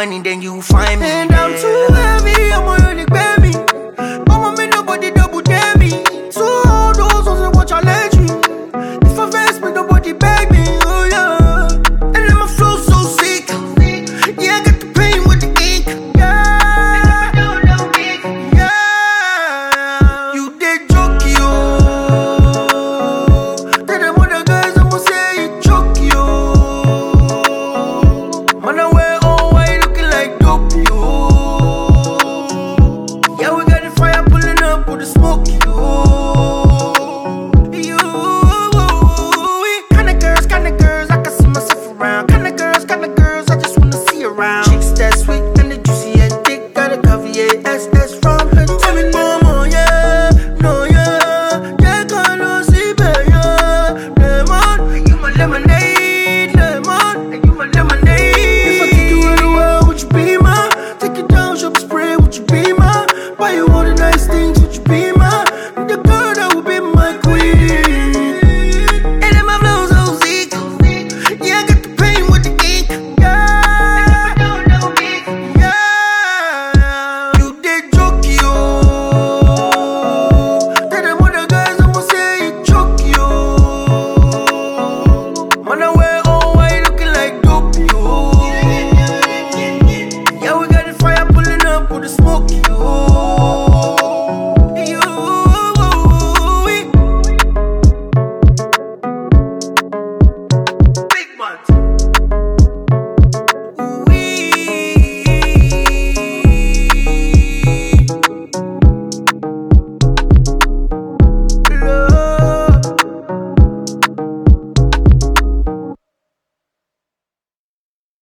money, then you find me. And I'm too heavy, I'm already baby. Mama me nobody double dare me. So all those ones that watch I let you. If I vex me, nobody beg me. Oh yeah. And then my flow so sick. Yeah, I got the pain with the ink. Yeah. Yeah. You did joke yo. Tell them other guys I'ma say you choke yo. Man I wear all white looking like dope yo. Yeah, we got the fire pulling up with the smoke yo. Kinda girls, I can see myself around. Kinda girls, I just wanna see around. Chicks that sweet and the juicy and thick, got a caviar SS from her.